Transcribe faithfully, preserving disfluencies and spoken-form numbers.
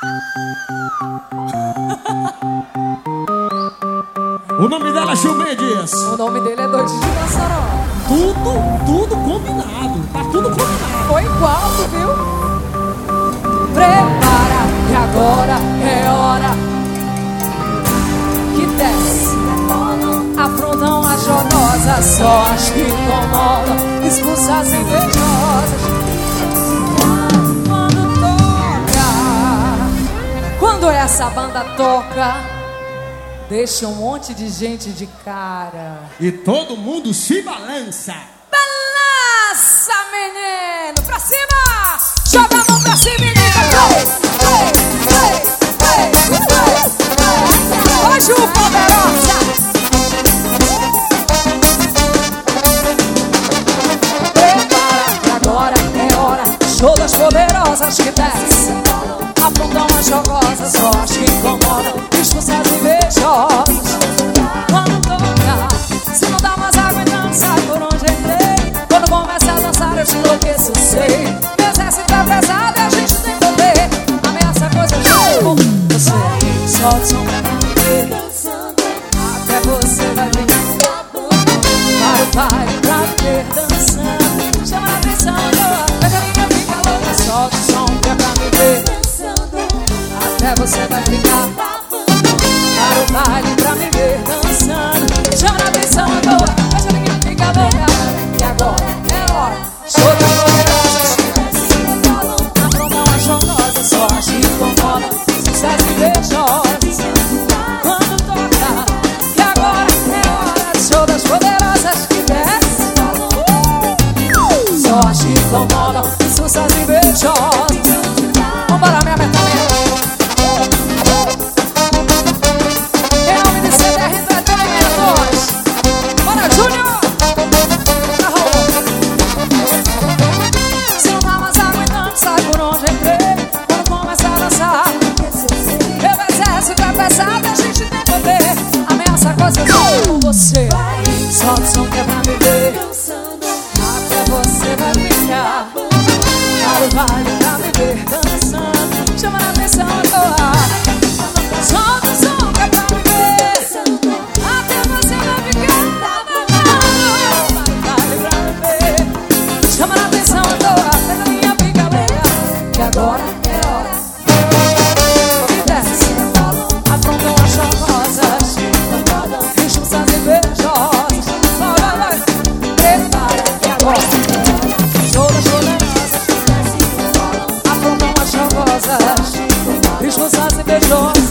O nome dela é Gil Mendes. O nome dele é Doidinho de Mossoró. Tudo, tudo combinado. Tá tudo combinado. Foi igual, tu viu? Prepara, que agora é hora que desce. Afrontam as jogosas, só as que incomodam, expulsa as invejosas. Quando toca, quando essa banda toca, deixa um monte de gente de cara. E todo mundo se balança. Balança, menino, pra cima! Joga a mão pra cima, menino! Hoje o Poderosa! Show das poderosas que desce, apontam as jogosas, só as que incomodam, discussões invejosas. Quando toca, se não dá mais aguentando, sabe por onde entrei. Quando começa a dançar eu te enlouqueço, sei. Meu exército é pesado e a gente tem poder. Ameaça coisa junto com você. Solta o som pra ver dançando, até você vai ver. Vai, vai, pra ver dançando, chama a atenção agora. Solta o som que é pra me ver dançando, até você vai ficar. Para o baile pra me ver dançando, chama a atenção agora. Deixa ninguém ficar louca. E agora é hora. Show das poderosas que desce, afrontam as jogosas, só as que incomodam, sucessos invejosas. Quando toca, que agora é hora. Show das poderosas que desce, só as que incomodam, sucessos invejosas. Vambora, minha meta. Em nome de C D R Entretenimentos. Bora, Júnior. Se não dá mais aguentando, sai por onde entrei. Quando começa a dançar, meu exército é pesado e a gente tem poder. Ameaça coisas com você. Solta o som que é pra me ver dançando, até você vai ficar. Para o baile pra me ver dançando, chama a atenção agora. Solta o som que é pra me ver, até você vai ficar. Para o baile pra me ver, chama a atenção agora. Pega a minha pica, louca, que agora é hora. E desce, afrontam as jogosas, injustas e invejosas. Vai, vai, vai, prepara que agora show das poderosas, afrontam as jogosas, expulsas e beijosas.